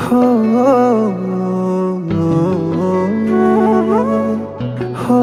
हो हो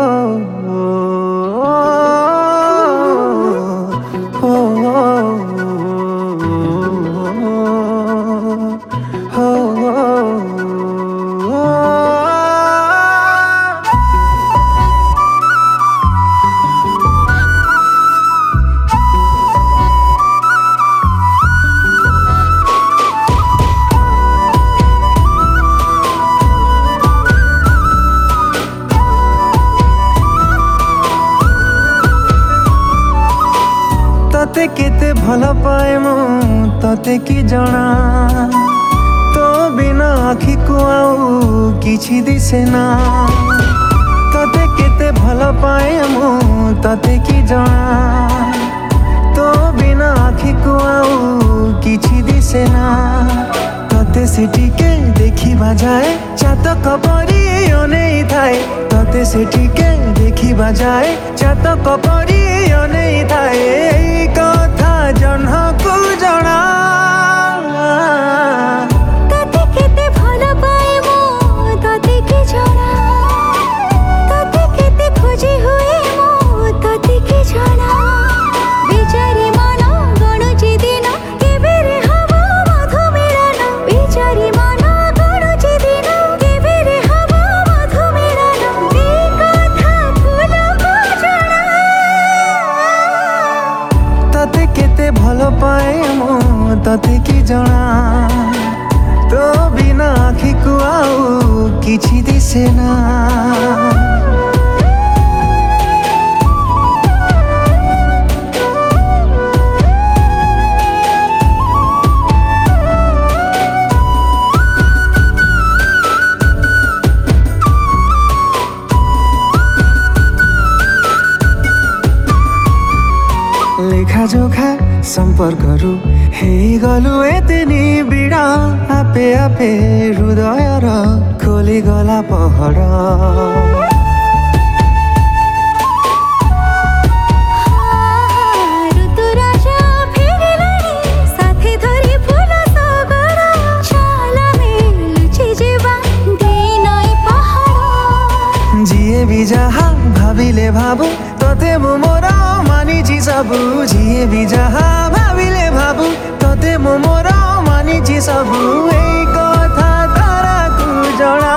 तते केते भल पाए मु तते की जना तो बिना आखि को आउ किछि दिसे ना तते केते भल पाए मु तते की जना तो बिना आखि को आउ किछि दिसे ना तते सेटिके देखिबा जाए चातक परी अनेई थाए तते सेटिके देखिबा जाए चातक परी अनेई थाए कथा जन्हकु जना तते केते भल पाए मु तते की जना तते केते खोजी हुए मु तते की जना बिचारी मन गणुची दिन केबे रे हबो मधु मिलन बिचारी मन गणुची दिन केबे रे हबो मधु मिलन ए कथा फूलको जना तते केते भल पाए मु तते की जना तो बिना आखि को आउ किछि दिसे ना लेखा जोखा संपर्करू हे गलु एते निबिड़ा आपे आपे हृदयर खोली गला पहड़ ऋतुराजा फेरिलानी साथी धरी फूल सगड़ छाला में लुचि जीवा दिनई पहाड़ जिए भी जहा भाविले भाबू तते मु मोर मानिछि सबु जिए भी जहा भाविले भाबू तते मु मोर मानिछि सबु एई कथा तारा कु जଣା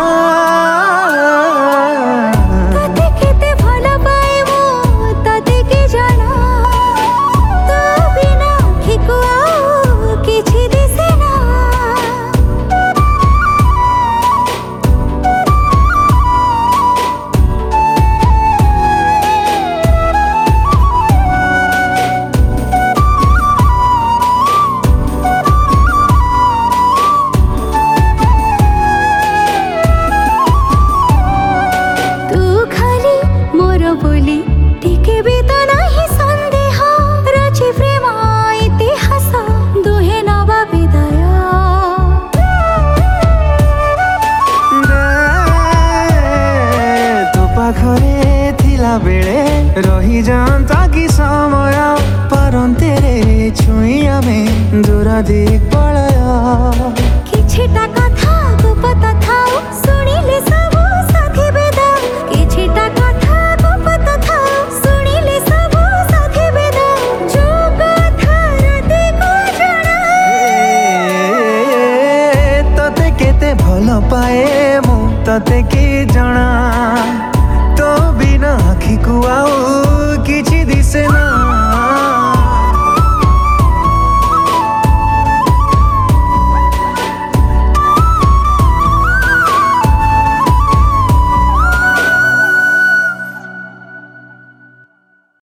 तते केते भल पाए मु तते की जना तो बिना आखि को आउ किछि दिसे ना बोली टिके भी तो नहीं संदेह रची प्रेम इतिहास दुहे नवा विदाय तो पाखरे थिला बेले रही जाता कि समय परंते रे छुईया में दूर दिख पड़या किछिटा कथा को पता थाओ सुनिले सब साथी बेदा किछिटा कथा को पता थाओ सुनिले सब साथी बेदा जो कथा राते को जना तते केते भल पाए मु तते की जଣା